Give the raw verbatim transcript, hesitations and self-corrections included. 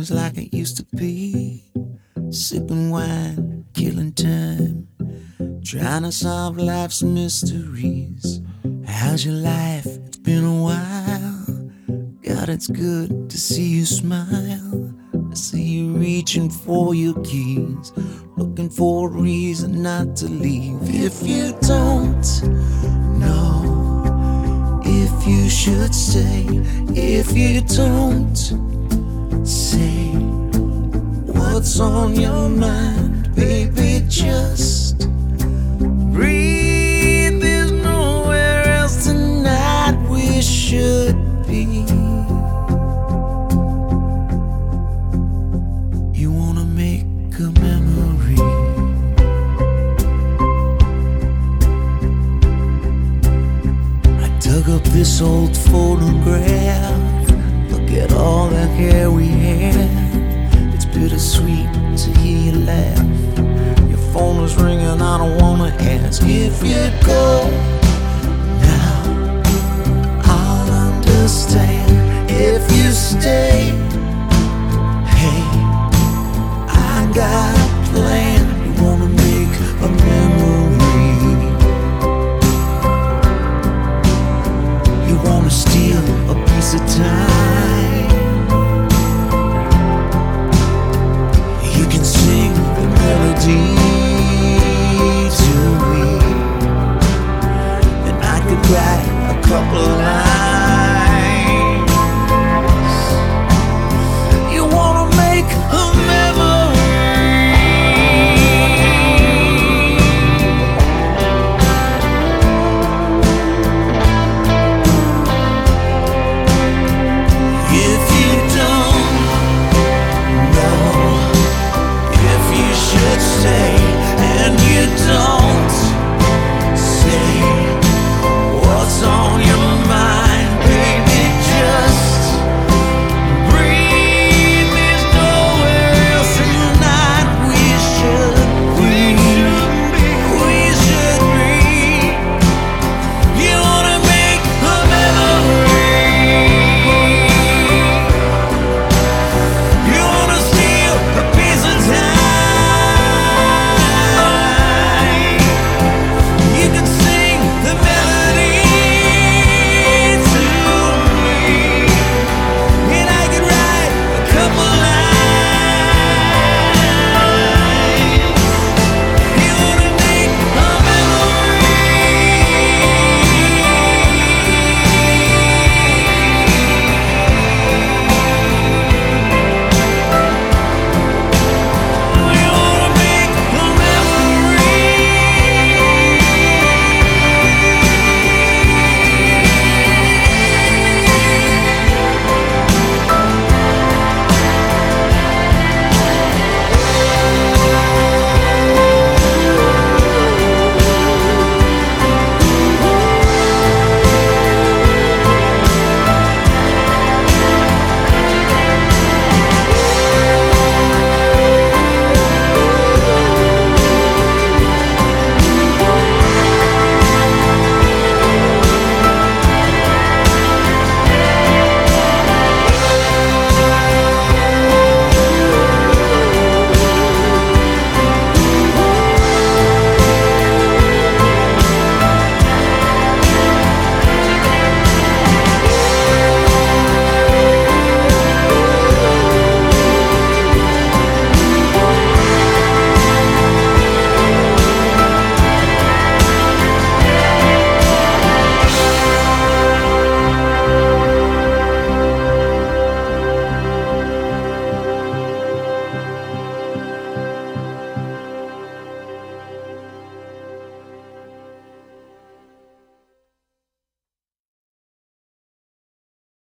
things like it used to be. Sipping wine, killing time, trying to solve life's mysteries. How's your life? It's been a while. God, it's good to see you smile. I see you reaching for your keys, looking for a reason not to leave. If you don't know if you should stay, if you don't say what's on your mind, baby, just breathe. There's nowhere else tonight we should be. You wanna make a memory. I dug up this old photograph. Look at all the hair we had. It's bittersweet to hear you laugh. Your phone is ringing, I don't wanna ask if you'd go now. I'll understand if you stay. Hey, I got a plan. You wanna make a memory. You wanna steal a piece of time. You can sing the melody to me, and I could write a couple